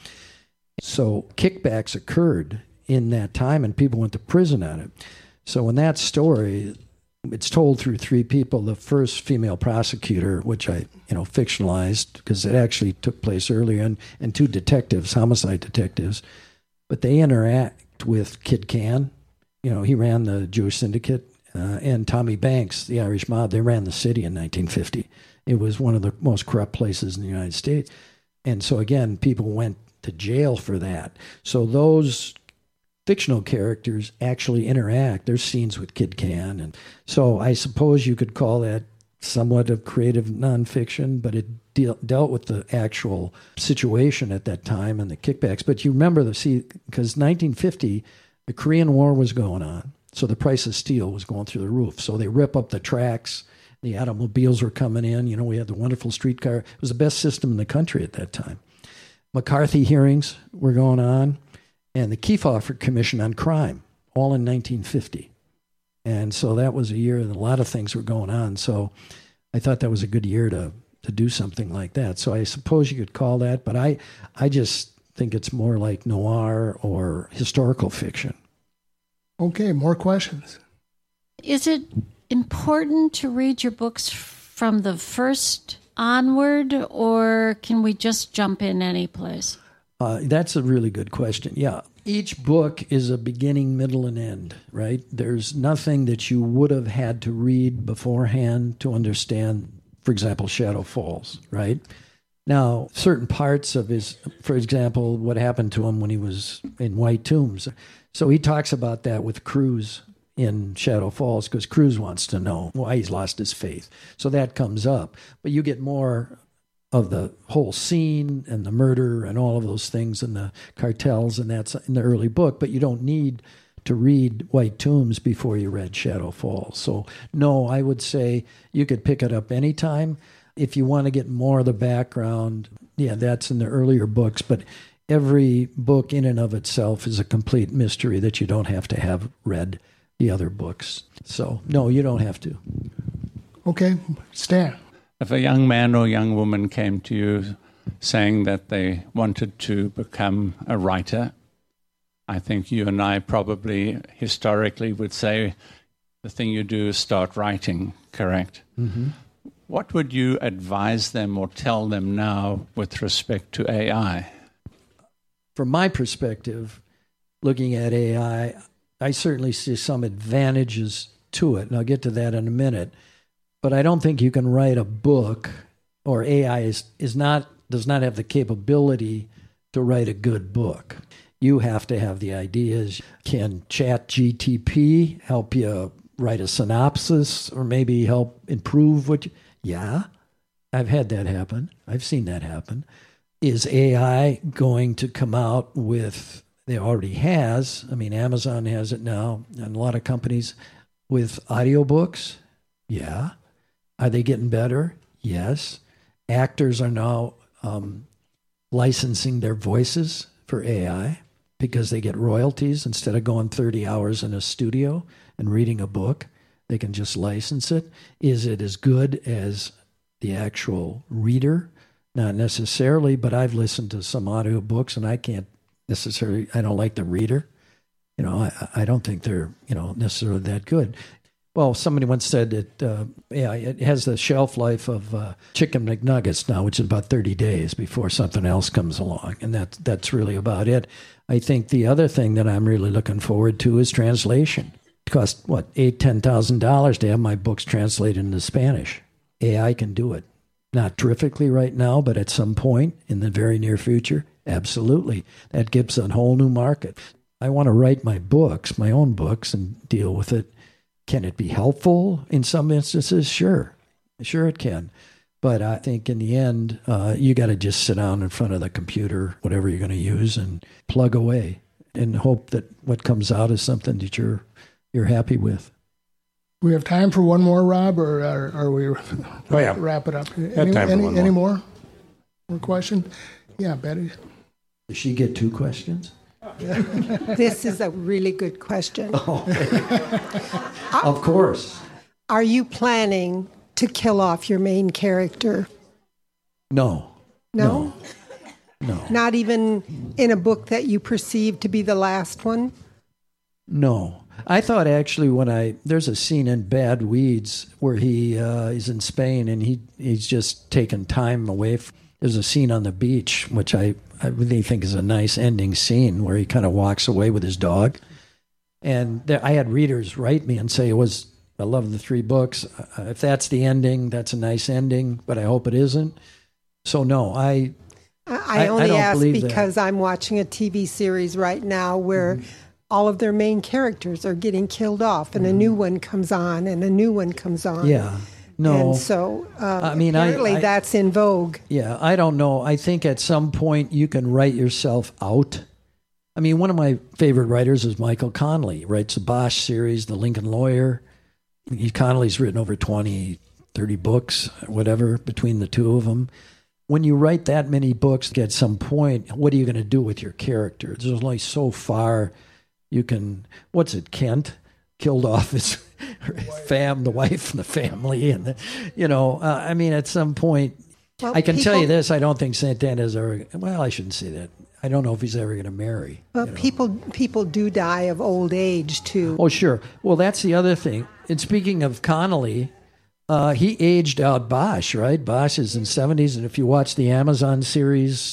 So kickbacks occurred in that time, and people went to prison on it. So in that story, it's told through three people. The first female prosecutor, which I fictionalized because it actually took place earlier, and two detectives, homicide detectives. But they interact with Kid Can. He ran the Jewish Syndicate, and Tommy Banks, the Irish mob. They ran the city in 1950. It was one of the most corrupt places in the United States. And so, again, people went to jail for that. So those fictional characters actually interact. There's scenes with Kid Can. And so I suppose you could call that somewhat of creative nonfiction, but it dealt with the actual situation at that time and the kickbacks. But you remember, because 1950, the Korean War was going on. So the price of steel was going through the roof. So they rip up the tracks. The automobiles were coming in. We had the wonderful streetcar. It was the best system in the country at that time. McCarthy hearings were going on, and the Kefauver Commission on Crime, all in 1950. And so that was a year that a lot of things were going on. So I thought that was a good year to do something like that. So I suppose you could call that, but I just think it's more like noir or historical fiction. Okay, more questions. Is it important to read your books from the first onward, or can we just jump in any place? That's a really good question. Yeah. Each book is a beginning, middle, and end, right? There's nothing that you would have had to read beforehand to understand, for example, Shadow Falls, right? Now, certain parts of his, for example, what happened to him when he was in White Tombs. So he talks about that with Cruz in Shadow Falls, because Cruz wants to know why he's lost his faith. So that comes up. But you get more of the whole scene and the murder and all of those things and the cartels, and that's in the early book. But you don't need to read White Tombs before you read Shadow Falls. So, no, I would say you could pick it up anytime. If you want to get more of the background, yeah, that's in the earlier books, but every book in and of itself is a complete mystery that you don't have to have read the other books. So, no, you don't have to. Okay, Stan. If a young man or young woman came to you saying that they wanted to become a writer, I think you and I probably historically would say the thing you do is start writing, correct? Mm-hmm. What would you advise them or tell them now with respect to AI? From my perspective, looking at AI, I certainly see some advantages to it, and I'll get to that in a minute. But I don't think you can write a book, or AI does not have the capability to write a good book. You have to have the ideas. Can ChatGPT help you write a synopsis or maybe help improve what you... Yeah, I've had that happen. I've seen that happen. Is AI going to come out with... It already has. I mean, Amazon has it now, and a lot of companies with audiobooks. Yeah. Are they getting better? Yes. Actors are now licensing their voices for AI because they get royalties. Instead of going 30 hours in a studio and reading a book, they can just license it. Is it as good as the actual reader? Not necessarily, but I've listened to some audiobooks and I don't like the reader. I don't think they're, necessarily that good. Well, somebody once said that, it has the shelf life of Chicken McNuggets now, which is about 30 days before something else comes along. And that's really about it. I think the other thing that I'm really looking forward to is translation. It costs, $8,000, $10,000 to have my books translated into Spanish. AI can do it. Not terrifically right now, but at some point in the very near future, absolutely. That gives a whole new market. I want to write my own books, and deal with it. Can it be helpful in some instances? Sure it can. But I think in the end, you got to just sit down in front of the computer, whatever you're going to use, and plug away and hope that what comes out is something that you're happy with. We have time for one more, Rob, or are we wrap it up? Any more questions? Yeah, Betty. Does she get 2 questions? This is a really good question. Of course. Are you planning to kill off your main character? No. No? Not even in a book that you perceive to be the last one? No. I thought actually there's a scene in Bad Weeds where he is in Spain and he's just taken time away. There's a scene on the beach, which I really think is a nice ending scene where he kind of walks away with his dog. And I had readers write me and say I love the 3 books. If that's the ending, that's a nice ending, but I hope it isn't. So no, I only don't ask believe because that. I'm watching a TV series right now where all of their main characters are getting killed off, and a new one comes on, and a new one comes on. Yeah. No. And so apparently that's in vogue. Yeah, I don't know. I think at some point you can write yourself out. I mean, one of my favorite writers is Michael Connelly. He writes the Bosch series, The Lincoln Lawyer. Connelly's written over 20, 30 books, whatever, between the two of them. When you write that many books, at some point, what are you going to do with your character? There's only so far you can... Kent killed off his... the wife and the family, and I mean, at some point, I can tell you this: I don't think Santana's ever. Well, I shouldn't say that. I don't know if he's ever going to marry. Well, people do die of old age too. Oh, sure. Well, that's the other thing. And speaking of Connelly, he aged out Bosch, right? Bosch is in 70s, and if you watch the Amazon series,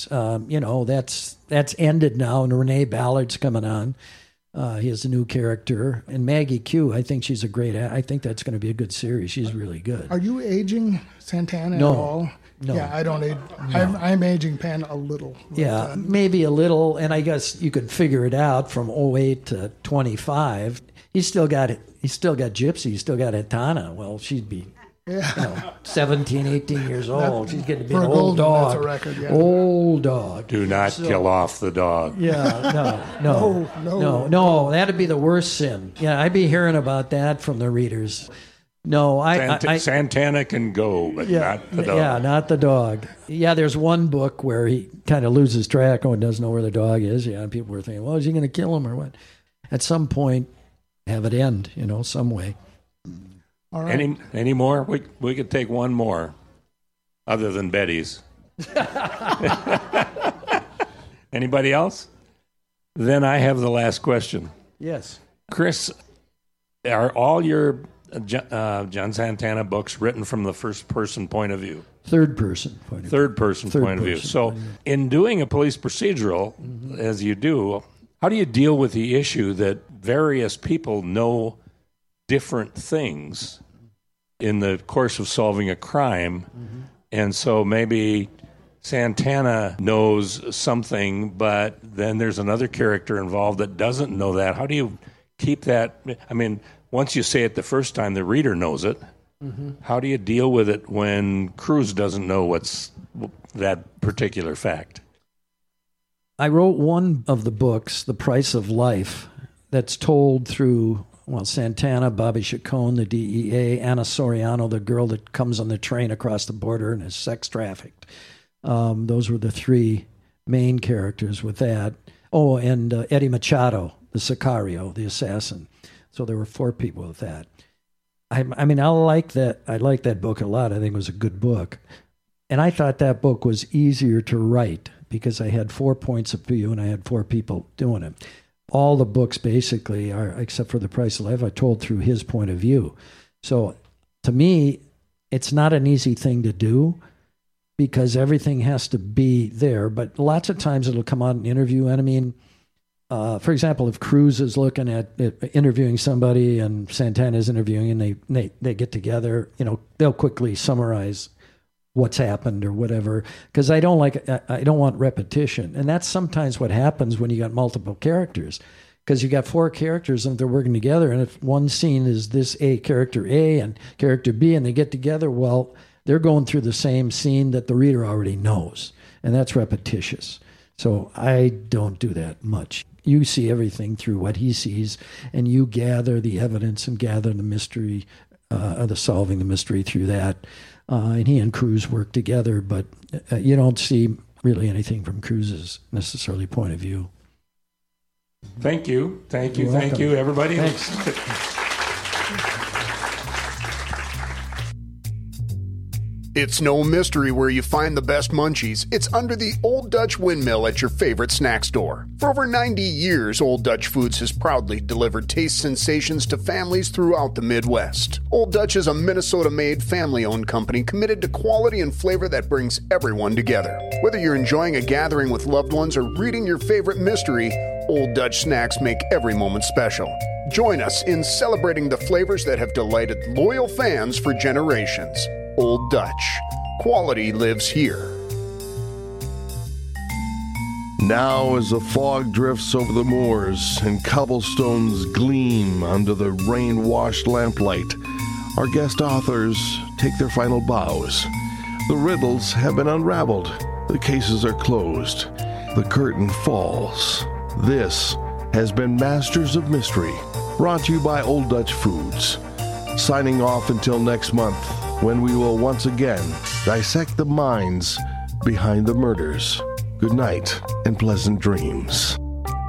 that's ended now, and Renee Ballard's coming on. He has a new character. And Maggie Q, I think she's a great... I think that's going to be a good series. She's really good. Are you aging Santana at all? No. Yeah, I don't age. No. I'm aging Penn a little. Yeah, maybe a little. And I guess you could figure it out from 08 to 25. He's still got Gypsy. He's still got Etana. Well, she'd be Yeah. 17, 18 years old. She's getting to be For an a old golden, dog. that's a record, yeah. Old dog. Do not kill off the dog. Yeah, no. That'd be the worst sin. Yeah, I'd be hearing about that from the readers. No, Santana can go, but not the dog. Yeah, not the dog. Yeah, there's one book where he kind of loses track and doesn't know where the dog is. Yeah, and people were thinking, well, is he going to kill him or what? At some point, have it end, some way. All right. Any more? We could take one more, other than Betty's. Anybody else? Then I have the last question. Yes. Chris, are all your John Santana books written from the first-person point of view? Third-person point of view. Third-person point of view. So in doing a police procedural, as you do, how do you deal with the issue that various people know different things in the course of solving a crime, and so maybe Santana knows something, but then there's another character involved that doesn't know that. How do you keep that? I mean, once you say it the first time, the reader knows it. How do you deal with it when Cruz doesn't know what's that particular fact? I wrote one of the books, The Price of Life, that's told through Santana, Bobby Chacon, the DEA, Anna Soriano, the girl that comes on the train across the border and is sex trafficked. Those were the three main characters with that. Oh, and Eddie Machado, the Sicario, the assassin. So there were 4 people with that. I like that. I like that book a lot. I think it was a good book. And I thought that book was easier to write because I had 4 points of view and I had 4 people doing it. All the books basically are, except for The Price of Life, are told through his point of view. So to me, it's not an easy thing to do because everything has to be there. But lots of times it'll come out in an interview. And I mean, for example, if Cruz is looking at interviewing somebody and Santana's interviewing and they get together, they'll quickly summarize what's happened or whatever, because I don't want repetition. And that's sometimes what happens when you got multiple characters, because you got 4 characters and they're working together. And if one scene is this character A and character B and they get together, well, they're going through the same scene that the reader already knows. And that's repetitious. So I don't do that much. You see everything through what he sees, and you gather the evidence and gather the mystery, solving the mystery through that. And he and Cruz work together, but you don't see really anything from Cruz's necessarily point of view. Thank you, everybody. Thanks. It's no mystery where you find the best munchies. It's under the Old Dutch Windmill at your favorite snack store. For over 90 years, Old Dutch Foods has proudly delivered taste sensations to families throughout the Midwest. Old Dutch is a Minnesota-made, family-owned company committed to quality and flavor that brings everyone together. Whether you're enjoying a gathering with loved ones or reading your favorite mystery, Old Dutch snacks make every moment special. Join us in celebrating the flavors that have delighted loyal fans for generations. Old Dutch. Quality lives here. Now, as the fog drifts over the moors and cobblestones gleam under the rain-washed lamplight, our guest authors take their final bows. The riddles have been unraveled. The cases are closed. The curtain falls. This has been Masters of Mystery, brought to you by Old Dutch Foods. Signing off until next month, when we will once again dissect the minds behind the murders. Good night and pleasant dreams.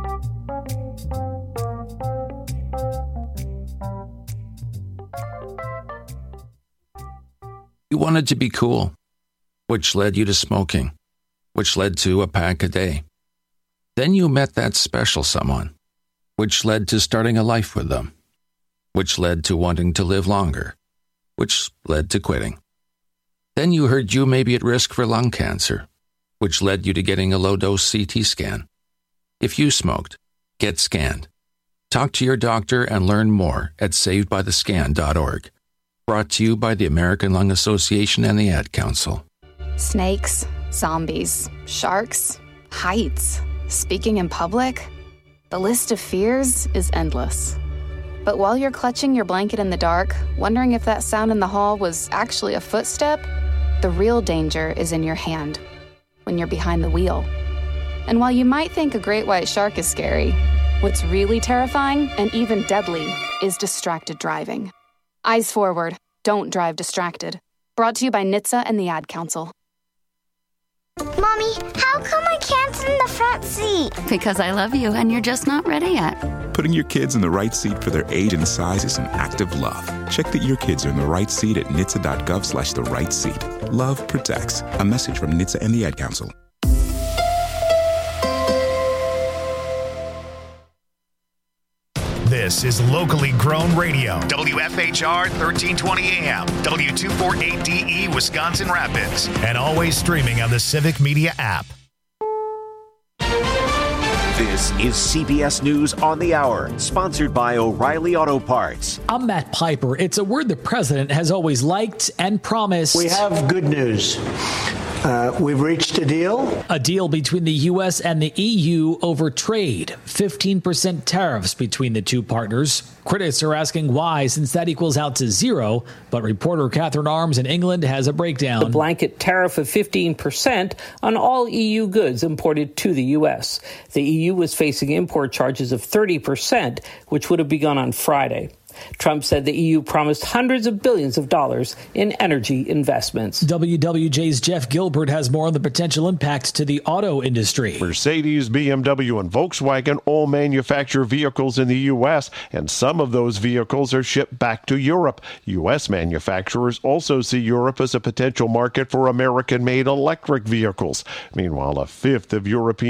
You wanted to be cool, which led you to smoking, which led to a pack a day. Then you met that special someone, which led to starting a life with them, which led to wanting to live longer, which led to quitting. Then you heard you may be at risk for lung cancer, which led you to getting a low-dose CT scan. If you smoked, get scanned. Talk to your doctor and learn more at savedbythescan.org. Brought to you by the American Lung Association and the Ad Council. Snakes, zombies, sharks, heights, speaking in public. The list of fears is endless. But while you're clutching your blanket in the dark, wondering if that sound in the hall was actually a footstep, the real danger is in your hand, when you're behind the wheel. And while you might think a great white shark is scary, what's really terrifying and even deadly is distracted driving. Eyes forward, don't drive distracted. Brought to you by NHTSA and the Ad Council. Mommy, how come I can't sit in the front seat? Because I love you and you're just not ready yet. Putting your kids in the right seat for their age and size is an act of love. Check that your kids are in the right seat at NHTSA.gov/the right seat. Love protects. A message from NHTSA and the Ad Council. This is locally grown radio. WFHR 1320 AM, W248DE, Wisconsin Rapids, and always streaming on the Civic Media app. This is CBS News on the Hour, sponsored by O'Reilly Auto Parts. I'm Matt Piper. It's a word the president has always liked and promised. We have good news. We've reached a deal. A deal between the U.S. and the EU over trade. 15% tariffs between the two partners. Critics are asking why, since that equals out to zero. But reporter Catherine Arms in England has a breakdown. The blanket tariff of 15% on all EU goods imported to the U.S. The EU was facing import charges of 30%, which would have begun on Friday. Trump said the EU promised hundreds of billions of dollars in energy investments. WWJ's Jeff Gilbert has more on the potential impact to the auto industry. Mercedes, BMW, and Volkswagen all manufacture vehicles in the U.S., and some of those vehicles are shipped back to Europe. U.S. manufacturers also see Europe as a potential market for American-made electric vehicles. Meanwhile, a fifth of European